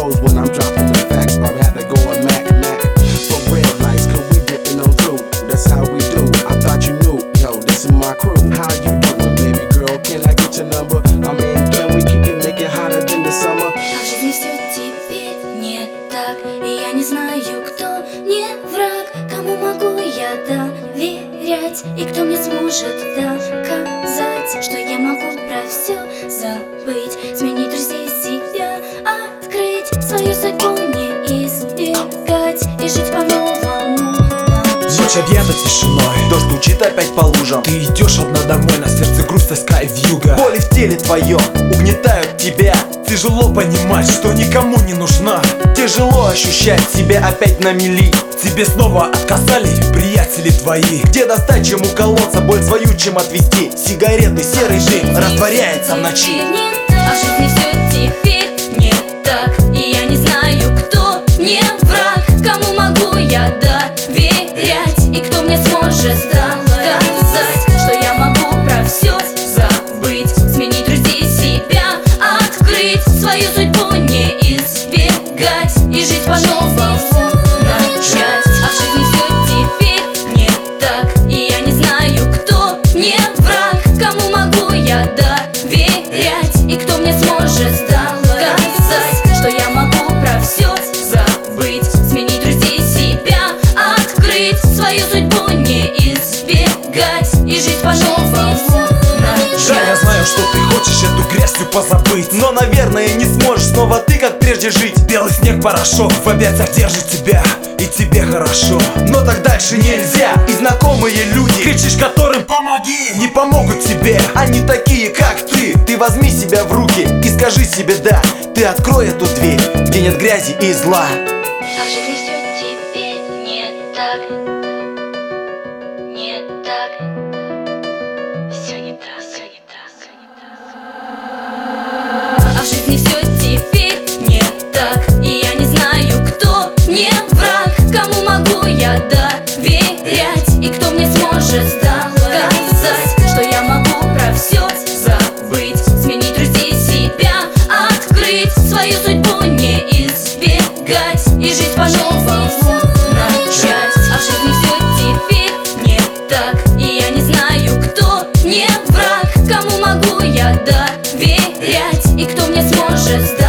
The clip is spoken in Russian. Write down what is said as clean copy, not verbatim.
knows when I'm dropping the facts. I'd rather go and Mac. For real lights, cause we dipping on through. That's how we do. I thought you knew. Yo, this is my crew. How you doing, baby girl? Can I get your number? I mean, can we kick it, make it hotter than the summer? А в жизни все теперь не так, и я не знаю, кто мне враг, кому могу я доверять, и кто мне сможет доказать, что я могу про все забыть, сменить друзей, себя открыть, свою судьбу не избегать и жить по-новому. Ночь объята тишиной, Дождь стучит опять по лужам. ты идешь одна домой, на сердце грусть, тоска и вьюга. Боли в теле твоем угнетают тебя. Тяжело понимать, что никому не нужна. Тяжело ощущать себя опять на мели. Тебе снова отказали приятели твои. Где достать, чем уколоться, боль свою чем отвести? Сигареты, серый дым растворяется в ночи. А в жизни все теперь не так, и я не знаю, кто мне враг, кому могу я доверять, и кто мне сможет доказать, что я могу про все забыть, сменить друзей, себя открыть, свою судьбу не избегать и жить по-новому начать. А в жизни все теперь не так, и я не знаю, кто мне враг, кому могу я доверять, и кто мне сможет доказать, что я могу про все забыть, сменить друзей, себя открыть, свою судьбу не избегать и жить по-новому Да, я начать. знаю, что ты хочешь эту грязью позабыть, Но, наверное, не сможешь снова ты, как прежде, жить. белый снег, порошок в объятиях держит тебя, и тебе хорошо. Но так дальше нельзя. И знакомые люди, Кричишь которым помоги, не помогут тебе. Они такие, как ты. Ты возьми себя в руки и скажи себе да. Ты открой эту дверь, где нет грязи и зла. А в жизни все теперь не так, не так, все не так, все не так, все не так. А в жизни все теперь не так, и я не знаю, кто мне враг, кому могу я доверять, и кто мне сможет доказать, что я могу про все забыть, сменить друзей, себя открыть, свою судьбу не избегать и жить по-новому начать. А в жизни все теперь не так, и я не знаю, кто мне враг, кому могу я доверять, и кто мне сможет